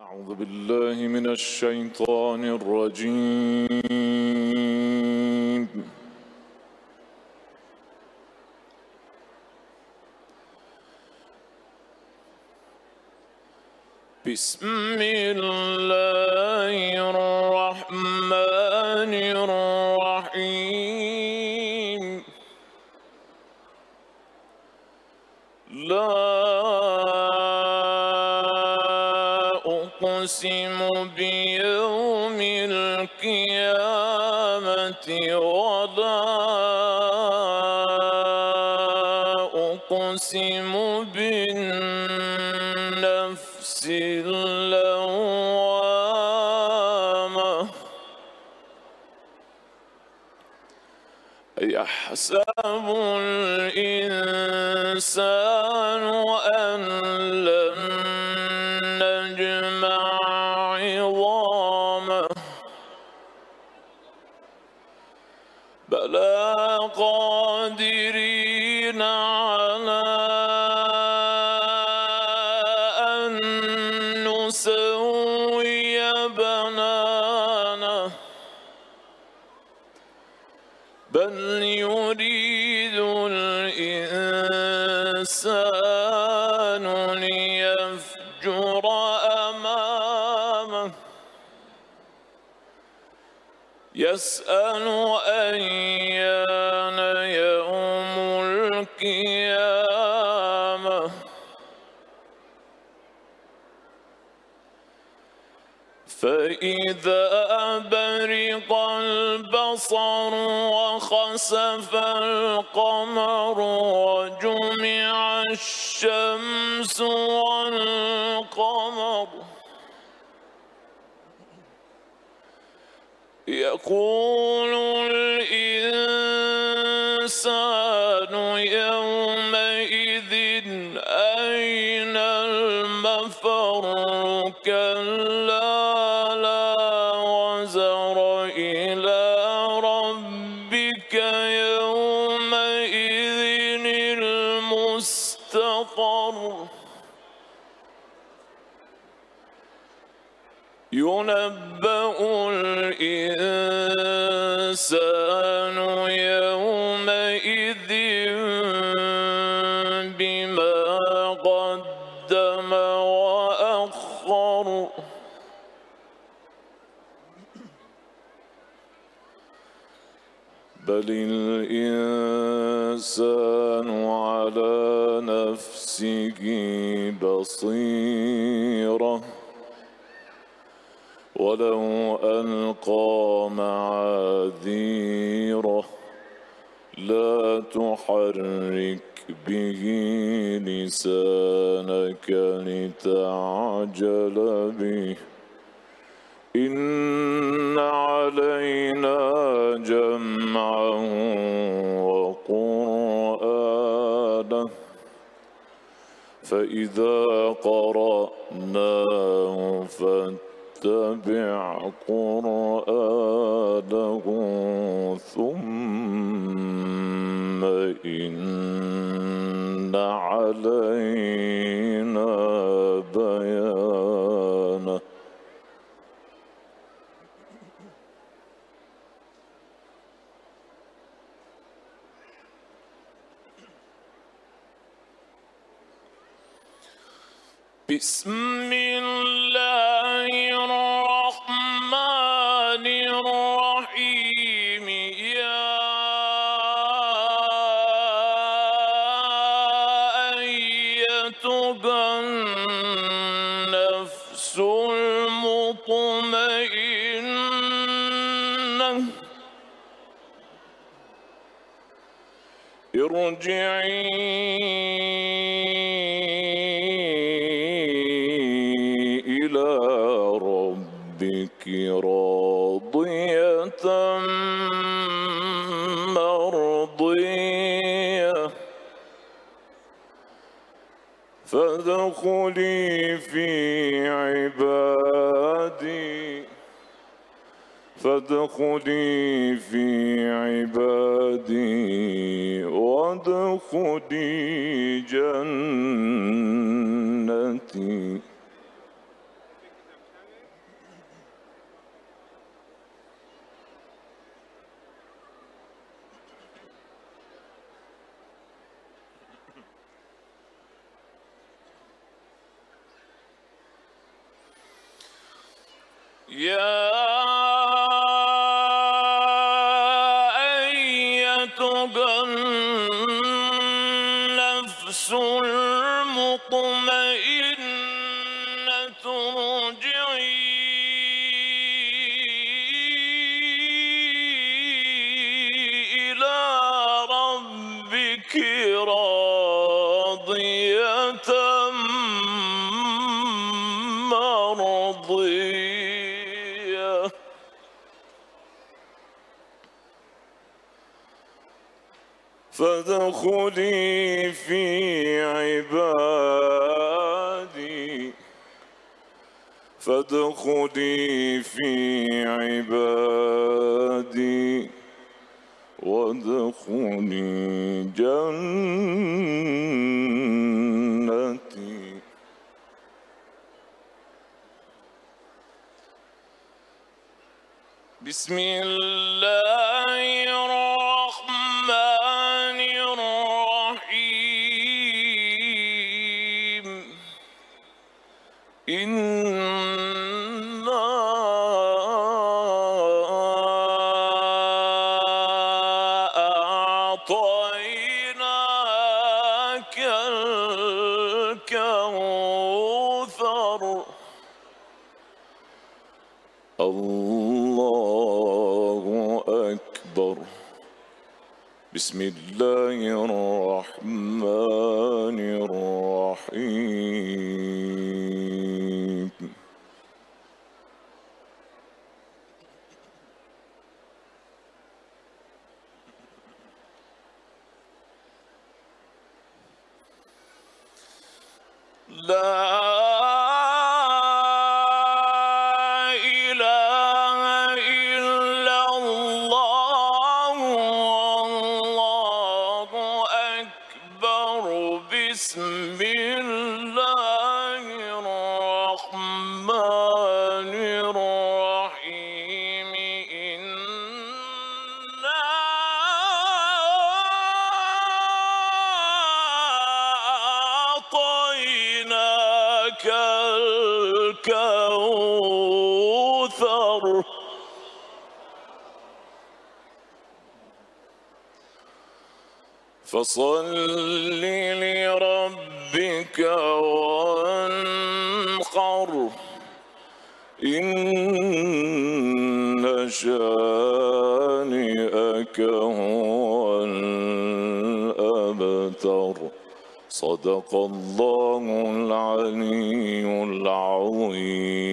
أعوذ بالله من الشيطان الرجيم. بسم الله الرحمن الرحيم. لا أقسم بيوم القيامة ولا أقسم بالنفس اللوامة. يحسب الإنسان أن لن نجمع عظامه. بلى قادرين على أن نسوي بنانه. بل يريد الإنسان ليفجر أمامه. يسأل أيان يوم القيامة. فإذا برق البصر وخسف القمر وجمع الشمس والقمر يقول الإنسان يومئذ أين المفر. كلا لا وزر إلى ربك يومئذ المستقر. ينبأ الإنسان يومئذ بما قدم وأخر. بل الإنسان على نفسه بصيرة ولو ألقى معاذيره. لا تحرك به لسانك لتعجل به. إن علينا جمعه وقرآنه فإذا قرأناه فاتبع قرآنه ثم إن علينا بيانه. بسم الله الرحمن الرحيم. يا أيتها النفس المطمئنة ارجعي إلى ربك راضية مرضية فادخلي في عبادي. فادخلي في عبادي وادخلي جنتي. يا أيتها النفس المطمئنة ارجعي إلى ربك راضية مرضية فادخلي في عبادي فادخلي في عبادي وادخلي جنتي. بسم الله الرحمن الرحيم. إنا أعطيناك الكوثر. الله أكبر. بسم الله الرحمن الرحيم. لا إله إلا الله والله أكبر. بسم الله الرحمن الرحيم. إنا أعطيناك الكوثر. فصل لربك وانحر. إن شانئك هو الأبتر. صدق الله العلي العظيم.